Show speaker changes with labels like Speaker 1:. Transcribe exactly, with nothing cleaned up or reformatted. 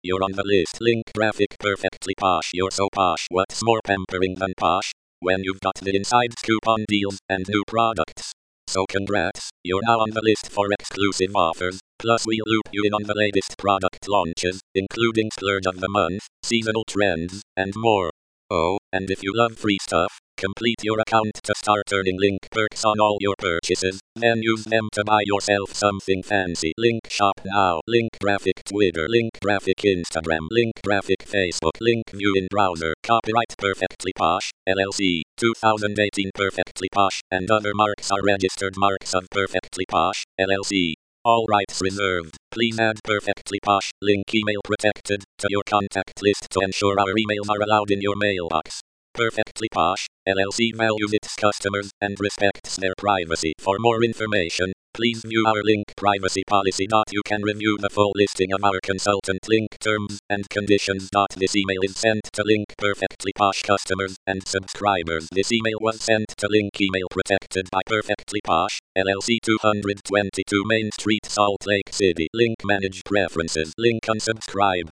Speaker 1: you're on the list. Link Graphic perfectly posh. You're so posh. What's more pampering than posh? When you've got the inside scoop on deals and new products. So congrats, you're now on the list for exclusive offers. Plus we'll loop you in on the latest product launches, including Splurge of the Month, seasonal trends, and more. Oh, and if you love free stuff, complete your account to start earning link perks on all your purchases, then use them to buy yourself something fancy. Link shop now. Link Graphic Twitter. Link Graphic Instagram. Link Graphic Facebook. Link view in browser. Copyright Perfectly Posh, L L C, twenty eighteen. Perfectly Posh, and other marks are registered marks of Perfectly Posh, L L C. All rights reserved. Please add Perfectly Posh, link email protected, to your contact list to ensure our emails are allowed in your mailbox. Perfectly Posh, L L C values its customers and respects their privacy. For more information, please view our link privacy policy. You can review the full listing of our consultant link terms and conditions. This email is sent to Link Perfectly Posh customers and subscribers. This email was sent to Link email protected by Perfectly Posh, L L C, two twenty-two Main Street, Salt Lake City. Link manage preferences. Link unsubscribe.